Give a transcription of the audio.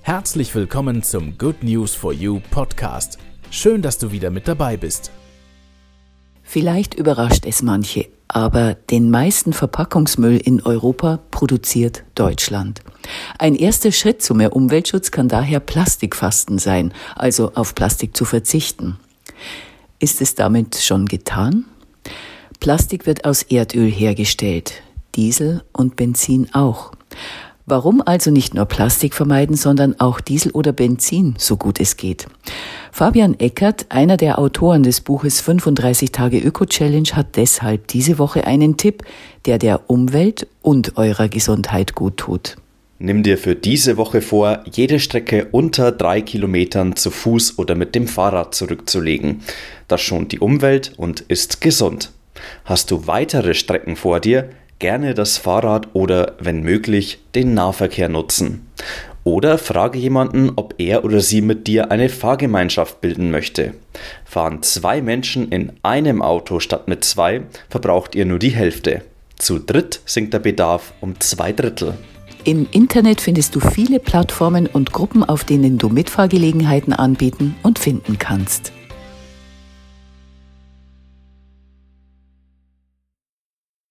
Herzlich willkommen zum Good News for You Podcast. Schön, dass du wieder mit dabei bist. Vielleicht überrascht es manche, aber den meisten Verpackungsmüll in Europa produziert Deutschland. Ein erster Schritt zu mehr Umweltschutz kann daher Plastikfasten sein, also auf Plastik zu verzichten. Ist es damit schon getan? Plastik wird aus Erdöl hergestellt, Diesel und Benzin auch. Warum also nicht nur Plastik vermeiden, sondern auch Diesel oder Benzin, so gut es geht? Fabian Eckert, einer der Autoren des Buches 35 Tage Öko-Challenge, hat deshalb diese Woche einen Tipp, der Umwelt und eurer Gesundheit gut tut. Nimm dir für diese Woche vor, jede Strecke unter 3 Kilometern zu Fuß oder mit dem Fahrrad zurückzulegen. Das schont die Umwelt und ist gesund. Hast du weitere Strecken vor dir? Gerne das Fahrrad oder, wenn möglich, den Nahverkehr nutzen. Oder frage jemanden, ob er oder sie mit dir eine Fahrgemeinschaft bilden möchte. Fahren 2 Menschen in einem Auto statt mit 2, verbraucht ihr nur die Hälfte. Zu dritt sinkt der Bedarf um 2/3. Im Internet findest du viele Plattformen und Gruppen, auf denen du Mitfahrgelegenheiten anbieten und finden kannst.